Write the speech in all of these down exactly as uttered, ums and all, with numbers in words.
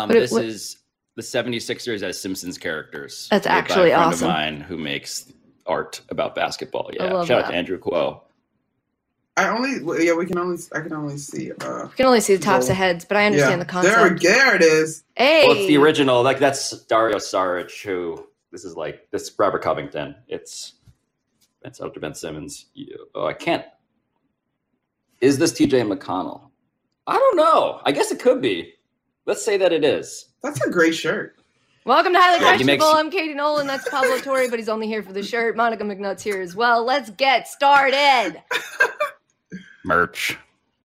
Um, what, this what, is the seventy-sixers as Simpsons characters. That's made by actually a friend awesome. of mine who makes art about basketball. I Yeah, love shout that. out to Andrew Kuo. I only, well, yeah, we can only, I can only see. Uh, You can only see the tops Goal. of heads, but I understand yeah, the concept. there, there it is. Hey, Well, it's the original. Like that's Dario Saric. Who this is like this is Robert Covington. It's it's out to Ben Simmons. You, oh, I can't. Is this T J McConnell? I don't know. I guess it could be. Let's say that it is. That's a great shirt. Welcome to Highly Yeah, he Questionable. makes- I'm Katie Nolan. That's Pablo Torre, but he's only here for the shirt. Monica McNutt's here as well. Let's get started. Merch.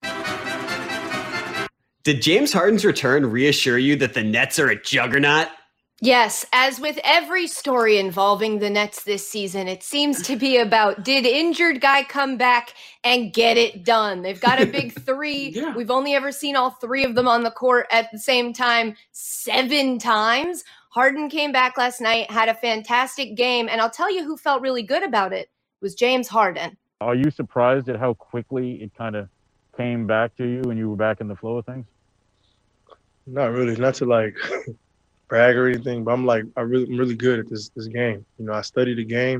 Did James Harden's return reassure you that the Nets are a juggernaut? Yes, as with every story involving the Nets this season, it seems to be about did injured guy come back and get it done? They've got a big three. Yeah. We've only ever seen all three of them on the court at the same time seven times. Harden came back last night, had a fantastic game, and I'll tell you who felt really good about it. It was James Harden. Are you surprised at how quickly it kind of came back to you and you were back in the flow of things? Not really, not to like brag or anything, but I'm like I really, I'm really good at this this game. You know, I study the game.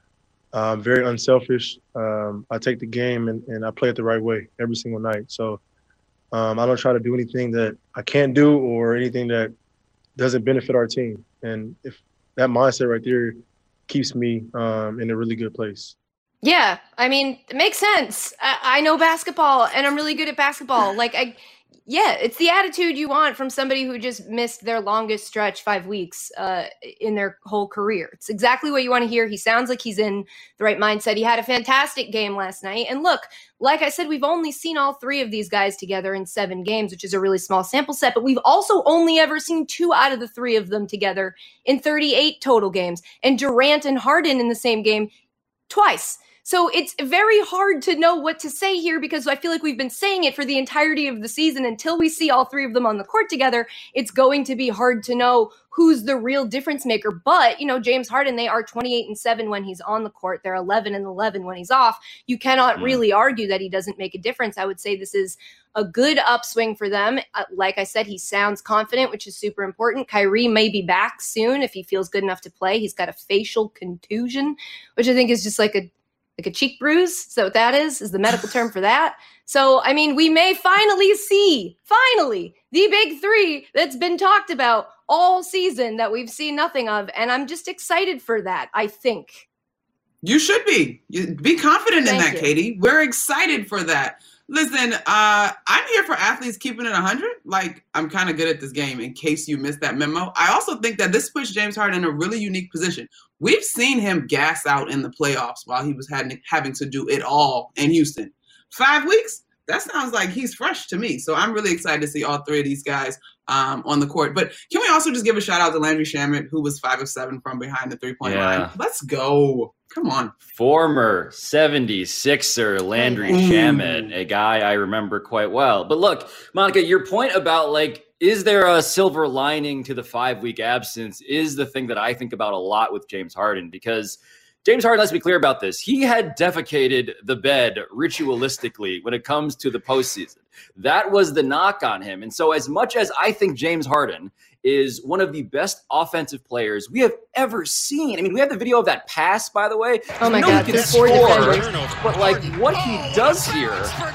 Uh, I'm very unselfish. Um, I take the game and, and I play it the right way every single night. So um, I don't try to do anything that I can't do or anything that doesn't benefit our team. And if that mindset right there keeps me um, in a really good place. Yeah, I mean, it makes sense. I, I know basketball, and I'm really good at basketball. Like, I, yeah, it's the attitude you want from somebody who just missed their longest stretch, five weeks, uh, in their whole career. It's exactly what you want to hear. He sounds like he's in the right mindset. He had a fantastic game last night. And look, like I said, we've only seen all three of these guys together in seven games, which is a really small sample set, but we've also only ever seen two out of the three of them together in thirty-eight total games. And Durant and Harden in the same game twice. So it's very hard to know what to say here because I feel like we've been saying it for the entirety of the season. Until we see all three of them on the court together, it's going to be hard to know who's the real difference maker. But, you know, James Harden, they are twenty-eight and seven when he's on the court. They're eleven and eleven when he's off. You cannot really argue that he doesn't make a difference. I would say this is a good upswing for them. Uh, like I said, he sounds confident, which is super important. Kyrie may be back soon if he feels good enough to play. He's got a facial contusion, which I think is just like a like a cheek bruise. So what that is, is the medical term for that. So, I mean, we may finally see, finally, the big three that's been talked about all season that we've seen nothing of. And I'm just excited for that, I think. You should be. You, be confident Thank in that, you. Katie. We're excited for that. Listen, uh, I'm here for athletes keeping it one hundred. Like, I'm kind of good at this game in case you missed that memo. I also think that this puts James Harden in a really unique position. We've seen him gas out in the playoffs while he was having, having to do it all in Houston. Five weeks? That sounds like he's fresh to me. So I'm really excited to see all three of these guys um, on the court. But can we also just give a shout out to Landry Shamet, who was five of seven from behind the three-point Yeah. line? Let's go. Come on. Former seventy-sixer Landry Ooh. Shamet, a guy I remember quite well. But look, Monica, your point about like, is there a silver lining to the five-week absence is the thing that I think about a lot with James Harden, because James Harden, let's be clear about this. He had defecated the bed ritualistically when it comes to the postseason. That was the knock on him. And so as much as I think James Harden is one of the best offensive players we have ever seen. I mean, we have the video of that pass, by the way. Oh my No, God, he can the four score, defenders. but like what he does here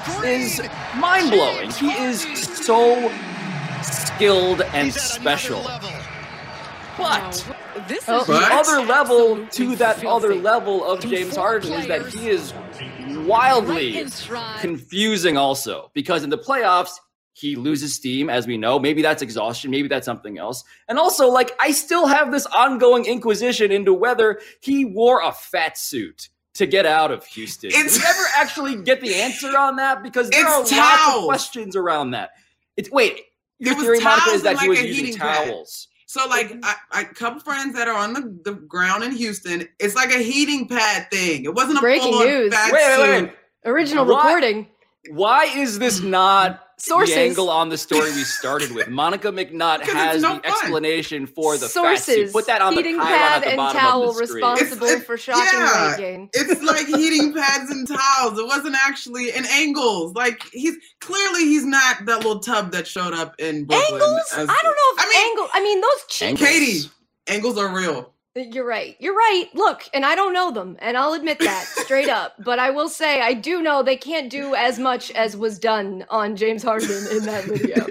is mind-blowing. He is so skilled and special. But This Oh. is the But- other level to that other level of James Harden is that he is wildly confusing also, because in the playoffs, he loses steam, as we know. Maybe that's exhaustion. Maybe that's something else. And also, like, I still have this ongoing inquisition into whether he wore a fat suit to get out of Houston. It's- Did we ever actually get the answer on that? Because there It's are lots towels. of questions around that. It's wait, your It was theory, Monica, towels is that and he like was a using heating pad. towels. So, like, I, I, a couple friends that are on the, the ground in Houston, it's like a heating pad thing. It wasn't a Breaking full-on news. fat Wait, wait, suit. wait. Original What? recording. Why is this not Sources. the angle on the story we started with. Monica McNutt has no the fun. explanation for the Sources. facts. You put that on Heating the pylon pad at the and bottom towel of the screen. responsible It's- for shocking yeah. weight gain. It's like heating pads and towels. It wasn't actually in angles. Like he's clearly he's not that little tub that showed up in Brooklyn. Angles? as- I don't know if I mean- angle. I mean, those cheap. Angles. Katie, angles are real. You're right. You're right. Look, and I don't know them, and I'll admit that straight up. But I will say I do know they can't do as much as was done on James Harden in that video.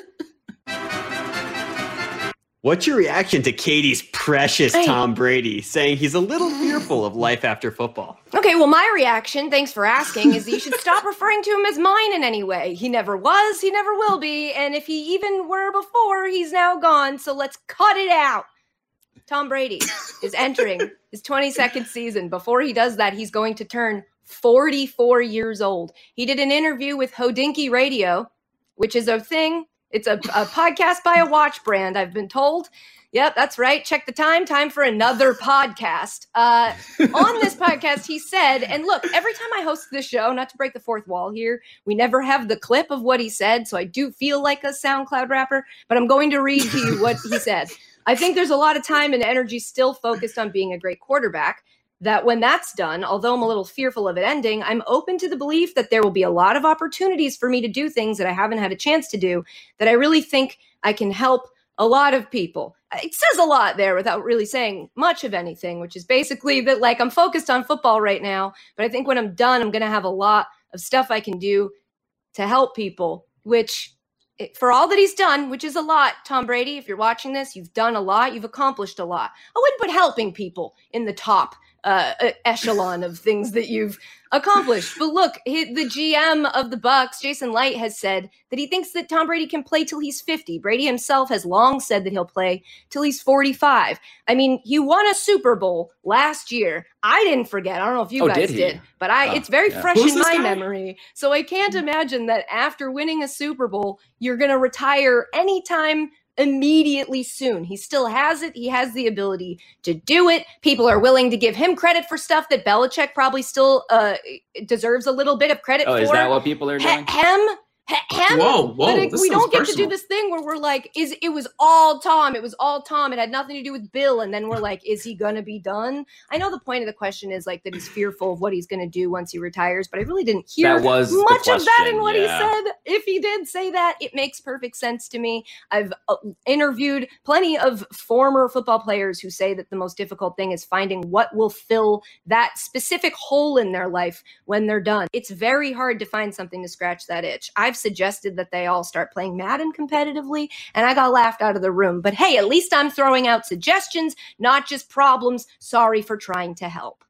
What's your reaction to Katie's precious Hey. Tom Brady saying he's a little fearful of life after football? Okay, well, my reaction, thanks for asking, is that you should stop referring to him as mine in any way. He never was, he never will be, and if he even were before, he's now gone, so let's cut it out. Tom Brady is entering his twenty-second season. Before he does that, he's going to turn forty-four years old. He did an interview with Hodinky Radio, which is a thing. It's a, a podcast by a watch brand, I've been told. Yep, that's right. Check the time. Time for another podcast. Uh, on this podcast, he said, and look, every time I host this show, not to break the fourth wall here, we never have the clip of what he said, so I do feel like a SoundCloud rapper, but I'm going to read to you what he said. I think there's a lot of time and energy still focused on being a great quarterback, that when that's done, although I'm a little fearful of it ending, I'm open to the belief that there will be a lot of opportunities for me to do things that I haven't had a chance to do, that I really think I can help a lot of people. It says a lot there without really saying much of anything, which is basically that, like, I'm focused on football right now, but I think when I'm done, I'm going to have a lot of stuff I can do to help people, which it- for all that he's done, which is a lot, Tom Brady, if you're watching this, you've done a lot, you've accomplished a lot. I wouldn't put helping people in the top uh, e- echelon of things that you've accomplished. But look, he, the G M of the Bucks, Jason Light, has said that he thinks that Tom Brady can play till he's fifty. Brady himself has long said that he'll play till he's forty-five. I mean, he won a Super Bowl last year. I didn't forget. I don't know if you Oh, guys did he? did, but I Oh, it's very yeah. fresh Who's in this my guy? memory. So I can't imagine that after winning a Super Bowl, you're going to retire anytime immediately soon. He still has it. He has the ability to do it. People are willing to give him credit for stuff that Belichick probably still uh, deserves a little bit of credit Oh, for. is that what people are doing? He- Hem, he- hem. Whoa, whoa, But it- this we sounds don't get to personal. do this thing where we're like, is it was all Tom? It was all Tom. It had nothing to do with Bill. And then we're like, is he gonna be done? I know the point of the question is like that he's fearful of what he's gonna do once he retires, but I really didn't hear That was the much of that in question, what yeah. he said. If he did say that, it makes perfect sense to me. I've uh, interviewed plenty of former football players who say that the most difficult thing is finding what will fill that specific hole in their life when they're done. It's very hard to find something to scratch that itch. I've suggested that they all start playing Madden competitively, and I got laughed out of the room. But hey, at least I'm throwing out suggestions, not just problems. Sorry for trying to help.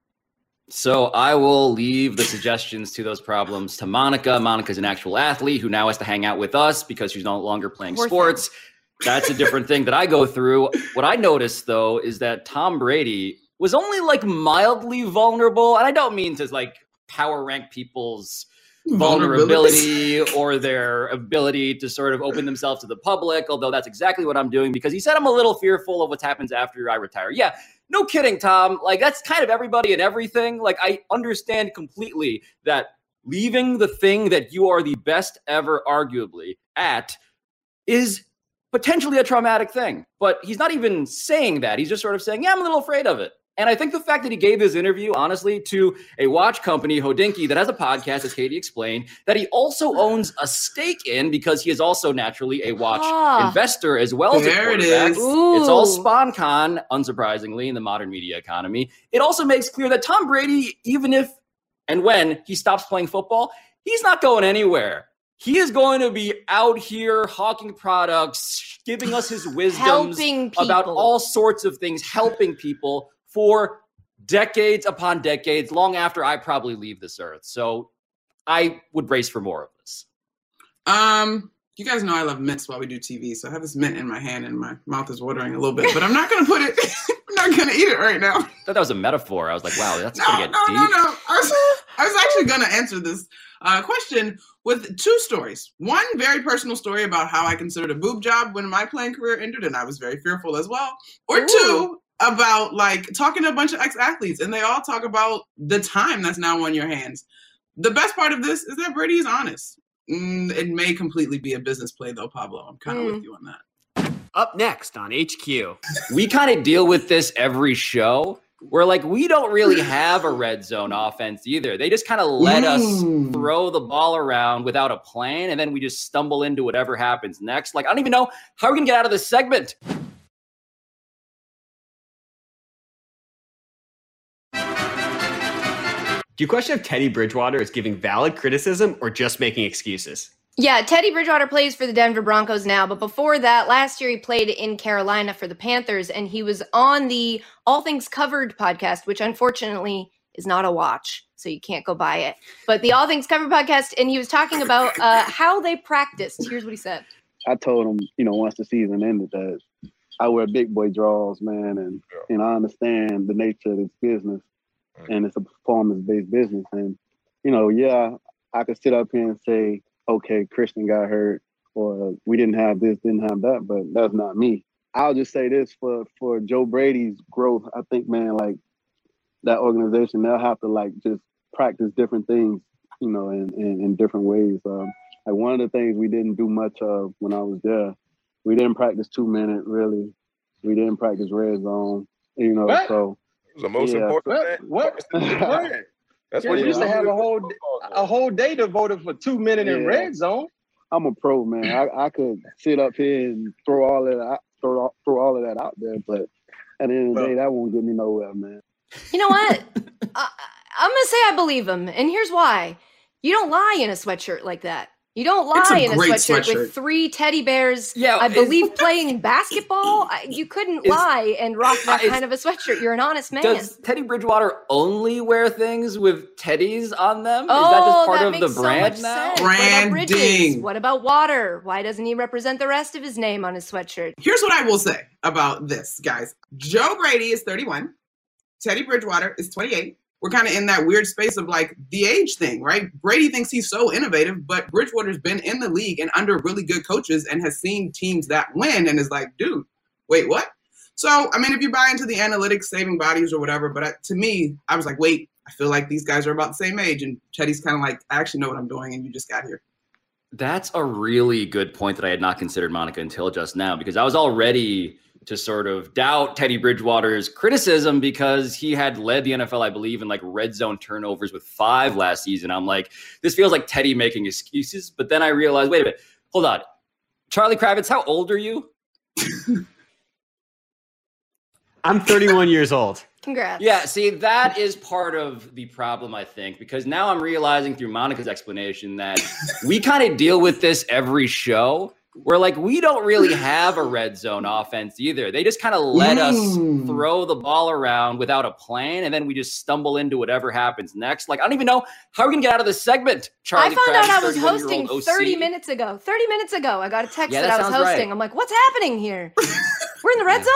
So I will leave the suggestions to those problems to Monica. Monica's an actual athlete who now has to hang out with us because she's no longer playing Poor sports. That's a different thing that I go through. What I noticed, though, is that Tom Brady was only like mildly vulnerable. And I don't mean to like power rank people's vulnerability or their ability to sort of open themselves to the public, although that's exactly what I'm doing because he said I'm a little fearful of what happens after I retire. Yeah, no kidding, Tom. Like, that's kind of everybody and everything. Like, I understand completely that leaving the thing that you are the best ever, arguably, at is potentially a traumatic thing. But he's not even saying that. He's just sort of saying, yeah, I'm a little afraid of it. And I think the fact that he gave this interview, honestly, to a watch company, Hodinky, that has a podcast, as Katie explained, that he also owns a stake in because he is also naturally a watch Ah. investor as well as a There it quarterback. is. It's all Ooh. SpawnCon, unsurprisingly, in the modern media economy. It also makes clear that Tom Brady, even if and when he stops playing football, he's not going anywhere. He is going to be out here hawking products, giving us his wisdoms Helping about people. all sorts of things, helping people for decades upon decades, long after I probably leave this earth. So I would brace for more of this. Um, you guys know I love mints while we do T V, so I have this mint in my hand and my mouth is watering a little bit, but I'm not gonna put it. I'm not gonna eat it right now. I thought that was a metaphor. I was like, wow, that's No, going no, to no, get no, deep. no. I was, I was actually gonna answer this uh, question with two stories. One very personal story about how I considered a boob job when my playing career ended, and I was very fearful as well. Or Ooh. two about like talking to a bunch of ex-athletes, and they all talk about the time that's now on your hands. The best part of this is that Brady is honest. Mm, it may completely be a business play, though, Pablo. I'm kind of Mm. with you on that. Up next on H Q. We kind of deal with this every show. Where like we don't really have a red zone offense either. They just kind of let us Mm. throw the ball around without a plan, and then we just stumble into whatever happens next. Like I don't even know how we're gonna get out of this segment. Do you question if Teddy Bridgewater is giving valid criticism or just making excuses? Yeah, Teddy Bridgewater plays for the Denver Broncos now, but before that, last year he played in Carolina for the Panthers, and he was on the All Things Covered podcast, which unfortunately is not a watch, so you can't go buy it. But the All Things Covered podcast, and he was talking about uh, how they practiced. Here's what he said. I told him, you know, once the season ended that I wear big boy draws, man, and, and I understand the nature of this business, and it's a performance-based business. And, you know, yeah, I could sit up here and say, okay, Christian got hurt, or we didn't have this, didn't have that, but that's not me. I'll just say this for, for Joe Brady's growth. I think, man, like that organization, they'll have to like just practice different things, you know, in, in, in different ways. Um, like one of the things we didn't do much of when I was there, we didn't practice two minute really. We didn't practice red zone, you know, What? so. It was the most Yeah. important What? thing. What? That's Yeah, what we you used to do have with a whole football a whole day devoted for two minutes in Yeah. red zone. I'm a pro, man. I, I could sit up here and throw all of that, throw, all- throw all of that out there, but at the end of the day, that won't get me nowhere, man. You know what? I, I'm going to say I believe him, and here's why. You don't lie in a sweatshirt like that. You don't It's a lie in a great sweatshirt, sweatshirt. with three teddy bears. Yeah, I is- believe playing basketball. I- You couldn't Is- lie and rock that is- kind of a sweatshirt. You're an honest man. Does Teddy Bridgewater only wear things with teddies on them? Oh, Is that just part that of the makes so brand much now? sense. What about bridges? Branding. What about water? Why doesn't he represent the rest of his name on his sweatshirt? Here's what I will say about this, guys. Joe Brady is thirty-one. Teddy Bridgewater is twenty-eight. We're kind of in that weird space of like the age thing, right? Brady thinks he's so innovative, but Bridgewater's been in the league and under really good coaches and has seen teams that win and is like, dude, wait, what? So, I mean, if you buy into the analytics, saving bodies or whatever, but I, to me, I was like, wait, I feel like these guys are about the same age. And Teddy's kind of like, I actually know what I'm doing and you just got here. That's a really good point that I had not considered, Monica, until just now, because I was all ready to sort of doubt Teddy Bridgewater's criticism because he had led the N F L, I believe, in like red zone turnovers with five last season. I'm like, this feels like Teddy making excuses. But then I realized, wait a minute, hold on. Charlie Kravitz, how old are you? I'm thirty-one years old. Congrats. Yeah, see, that is part of the problem, I think, because now I'm realizing through Monica's explanation that we kind of deal with this every show. Where like we don't really have a red zone offense either. They just kind of let us Mm. throw the ball around without a plan, and then we just stumble into whatever happens next. Like I don't even know how we're gonna get out of this segment. Charlie I found Kravitz, out I was thirty-one-year-old hosting O C. thirty minutes ago. thirty minutes ago, I got a text Yeah, that, that I was sounds hosting. right. I'm like, what's happening here? We're in the red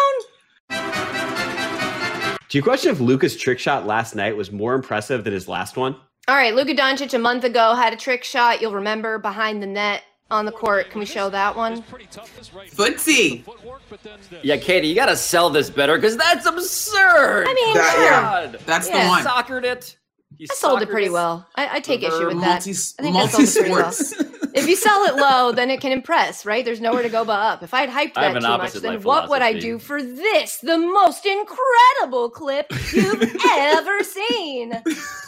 zone? Do you question if Luka's trick shot last night was more impressive than his last one? All right, Luka Doncic a month ago had a trick shot. You'll remember behind the net on the court. Can we show that one? Footsie. Yeah, Katie, you gotta sell this better because that's absurd. I mean, That- sure. yeah. God. That's Yeah. the one. Soccered it. He I sold it soccered pretty it. well. I, I take They're issue with that. multi, I think I sold it pretty well. multi-sports. If you sell it low, then it can impress, right? There's nowhere to go but up. If I'd hyped I have that an too much, opposite then life what would I philosophy. do for this, the most incredible clip you've ever seen?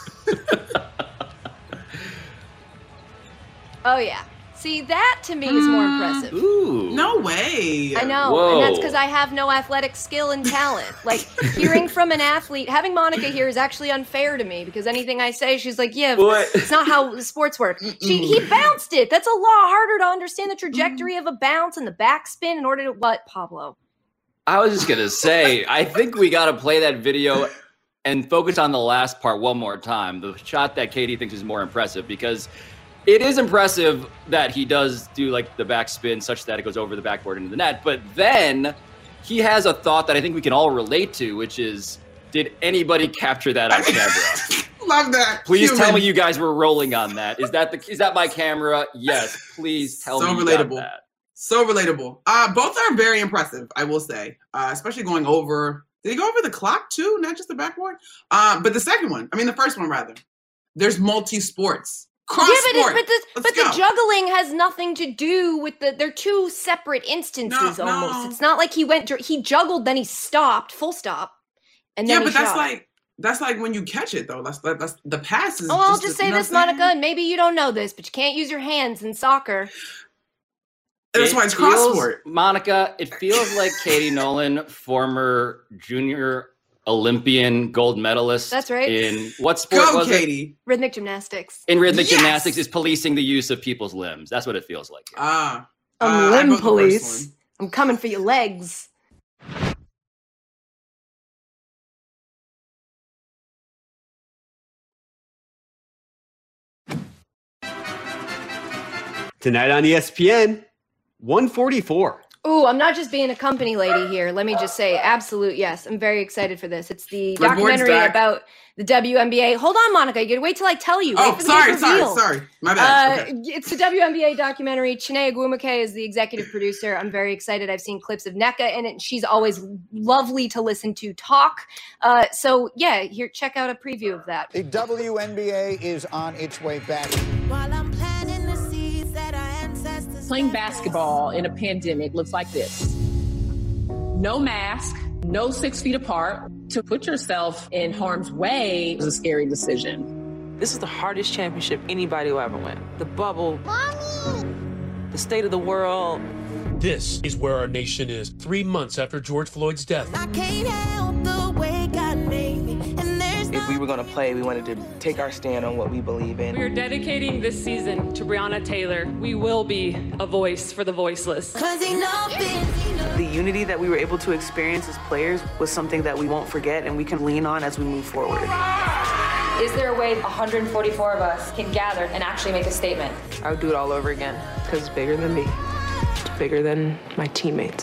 Oh, yeah. See, that to me is more impressive. Ooh. No way. I know, Whoa. and that's because I have no athletic skill and talent. Like, hearing from an athlete, having Monica here is actually unfair to me because anything I say, she's like, yeah, What? it's not how sports work. She, he bounced it. That's a lot harder to understand the trajectory of a bounce and the backspin in order to what, Pablo? I was just gonna say, I think we gotta play that video and focus on the last part one more time. The shot that Katie thinks is more impressive because it is impressive that he does do like the backspin such that it goes over the backboard into the net. But then he has a thought that I think we can all relate to, which is, did anybody capture that on camera? Love that. Please Human. tell me you guys were rolling on that. Is that the is that my camera? Yes. Please tell So me you got relatable. that. So relatable. Uh, both are very impressive, I will say, uh, especially going over. Did he go over the clock too? Not just the backboard? Uh, but the second one, I mean, the first one rather. There's multi-sports. Cross yeah, but, sport. it, but, the, Let's but go. the juggling has nothing to do with the. They're two separate instances No, almost. no. It's not like he went. He juggled, then he stopped, full stop, and then Yeah, he but that's shot. like that's like when you catch it though. That's that's the pass is. Oh, I'll just just a- say you know this, what I'm Monica, and maybe you don't know this, but you can't use your hands in soccer. That's It why it's cross feels- sport. Monica, it feels like Katie Nolan, former junior Olympian gold medalist. That's right. In what sport Go, was it? Katie. Rhythmic gymnastics. In rhythmic Yes! gymnastics is policing the use of people's limbs. That's what it feels like. Ah, I'm uh, I limb vote the first police. one. I'm coming for your legs. Tonight on E S P N, one forty-four. Ooh, I'm not just being a company lady here. Let me just say, absolute yes. I'm very excited for this. It's the My board's documentary back. about the W N B A. Hold on, Monica. You gotta wait till I tell you. Wait Oh, for the sorry, big sorry, reveal. sorry. My bad. Uh, Okay. It's the W N B A documentary. Chiney Agwumake is the executive producer. I'm very excited. I've seen clips of NECA in it. And she's always lovely to listen to talk. Uh, so yeah, here, check out a preview of that. The W N B A is on its way back. While I'm planting the seeds that our ancestors Playing basketball in a pandemic looks like this. No mask, no six feet apart. To put yourself in harm's way is a scary decision. This is the hardest championship anybody will ever win. The bubble, Mommy! The state of the world. This is where our nation is three months after George Floyd's death. I can't help the way God made me. And there's If we were going to play, we wanted to take our stand on what we believe in. We are dedicating this season to Breonna Taylor. We will be a voice for the voiceless. Cause enough is enough. The unity that we were able to experience as players was something that we won't forget and we can lean on as we move forward. Is there a way one hundred forty-four of us can gather and actually make a statement? I would do it all over again because it's bigger than me. It's bigger than my teammates.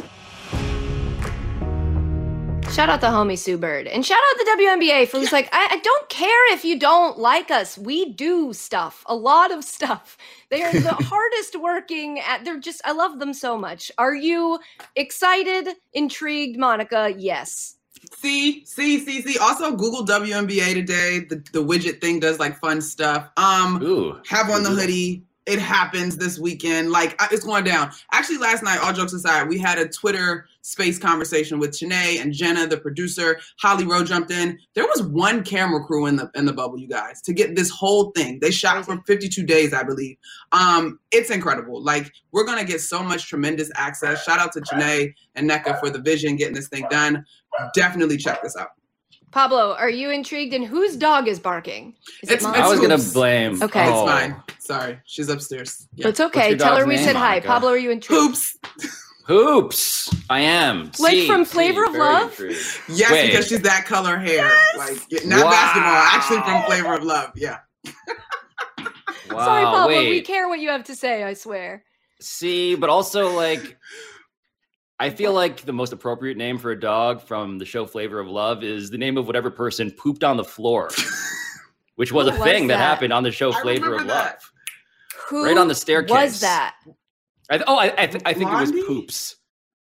Shout out the homie Sue Bird. And shout out the W N B A for who's like, I, I don't care if you don't like us. We do stuff, a lot of stuff. They are the hardest working at, they're just, I love them so much. Are you excited, intrigued, Monica? Yes. See, see, see, see. Also, Google W N B A today. The, the widget thing does like fun stuff. Um, Ooh. Have on the hoodie. It happens this weekend. Like I- it's going down. Actually, last night, all jokes aside, we had a Twitter space conversation with Chiney and Jenna, the producer. Holly Rowe jumped in. There was one camera crew in the in the bubble, you guys, to get this whole thing. They shot for fifty-two days, I believe. Um, it's incredible. Like we're gonna get so much tremendous access. Shout out to Chiney and NECA for the vision, getting this thing done. Definitely check this out. Pablo, are you intrigued? And whose dog is barking? Is It's- it mine? I was gonna Hoops. blame. Okay. Oh. It's fine. Sorry, she's upstairs. Yeah. But it's okay. your Tell her dog's we name, said hi. Monica? Pablo, are you intrigued? Hoops. Hoops. I am. Like See, from see, Flavor of very Love? intrigued. Yes, Wait. because she's that color hair. Like not Wow. basketball, actually from Flavor of Love. Yeah. Wow, Sorry, Pablo. wait. We care what you have to say, I swear. See, but also like I feel like the most appropriate name for a dog from the show Flavor of Love is the name of whatever person pooped on the floor, which was Who a was thing that? that? happened on the show I Flavor of remember Love. that. Who Right on the staircase. was that? I th- oh, I, I, th- I think Blondie? it was Poops.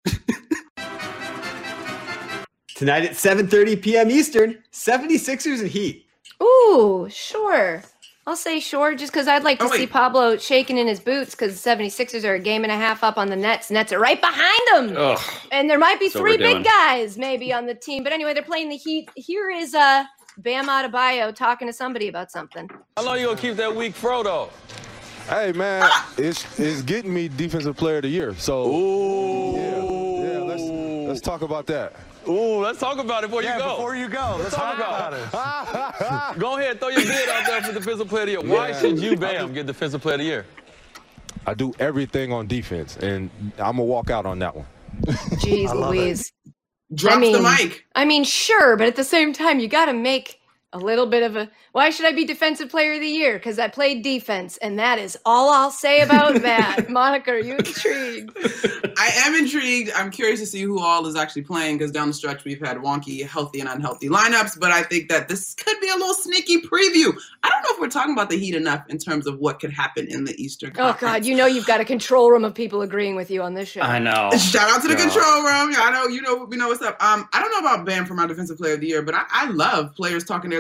Tonight at seven thirty p.m. Eastern, seventy-sixers and Heat. Ooh, sure. I'll say sure, just because I'd like to Oh, see wait. Pablo shaking in his boots because the seventy-sixers are a game and a half up on the Nets. Nets are right behind them. Ugh. And there might be So three we're big doing. guys maybe on the team. But anyway, they're playing the Heat. Here is uh, Bam Adebayo talking to somebody about something. How long you gonna keep that weak Frodo? Hey man, it's it's getting me defensive player of the year. So Ooh. yeah, yeah. Let's let's talk about that. Ooh, let's talk about it before Yeah, you go. before you go, let's let's talk talk about it. Go ahead, throw your bid out there for defensive player of the year. Why Yeah. should you, Bam, get defensive player of the year? I do everything on defense, and I'm gonna walk out on that one. Jeez I love Louise. Drops I mean, the mic. I mean, sure, but at the same time, you got to make a little bit of a. Why should I be defensive player of the year? Because I played defense, and that is all I'll say about that. Monica, are you intrigued? I am intrigued. I'm curious to see who all is actually playing because down the stretch we've had wonky, healthy, and unhealthy lineups. But I think that this could be a little sneaky preview. I don't know if we're talking about the Heat enough in terms of what could happen in the Eastern Oh Conference. God, you know you've got a control room of people agreeing with you on this show. I know. Shout out to the God. control room. Yeah, I know you know we know what's up. Um, I don't know about Bam for my defensive player of the year, but I, I love players talking their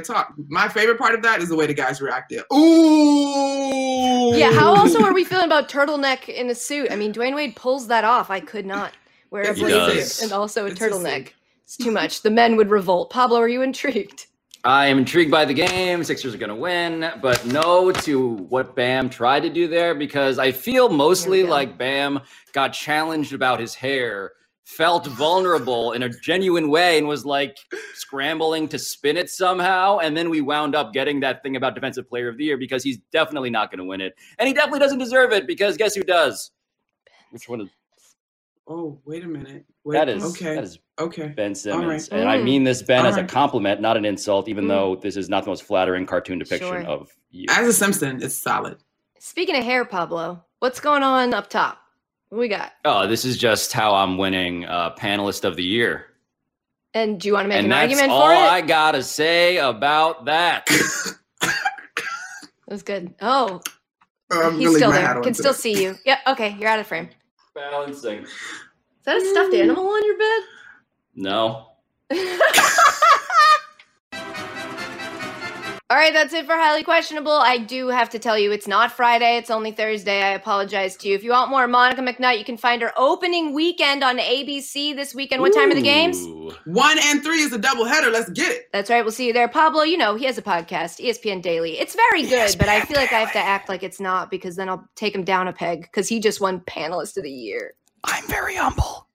talk. My favorite part of that is the way the guys reacted. Ooh. Yeah. How also are we feeling about turtleneck in a suit? I mean, Dwayne Wade pulls that off. I could not wear a He blazer does. and also a It's a turtleneck. suit. It's too much. The men would revolt. Pablo, are you intrigued? I am intrigued by the game. Sixers are going to win, but no to what Bam tried to do there because I feel mostly like Bam got challenged about his hair, felt vulnerable in a genuine way, and was like scrambling to spin it somehow. And then we wound up getting that thing about Defensive Player of the Year because he's definitely not going to win it. And he definitely doesn't deserve it because guess who does? Which one is Oh, wait a minute. Wait, that? Is okay. that is Okay. Ben Simmons. right. And I Mm. mean this, Ben, All as a right. compliment, not an insult, even Mm. though this is not the most flattering cartoon depiction Sure. of you. As a Simpson, it's solid. Speaking of hair, Pablo, what's going on up top? What we got? Oh, this is just how I'm winning uh, Panelist of the Year. And do you want to make And an that's argument all for it? I got to say about that. That was good. Oh, I'm he's really still mad there. on Can still today. see you. Yep. Okay, you're out of frame. Balancing. Is that a stuffed animal on your bed? No. All right, that's it for Highly Questionable. I do have to tell you, it's not Friday. It's only Thursday. I apologize to you. If you want more Monica McNutt, you can find her opening weekend on A B C this weekend. What time are the games? Ooh. One and three is a double header. Let's get it. That's right. We'll see you there. Pablo, you know, he has a podcast, E S P N Daily. It's very good, but I feel like I have to act like it's not because then I'll take him down a peg because he just won Panelist of the Year. I'm very humble.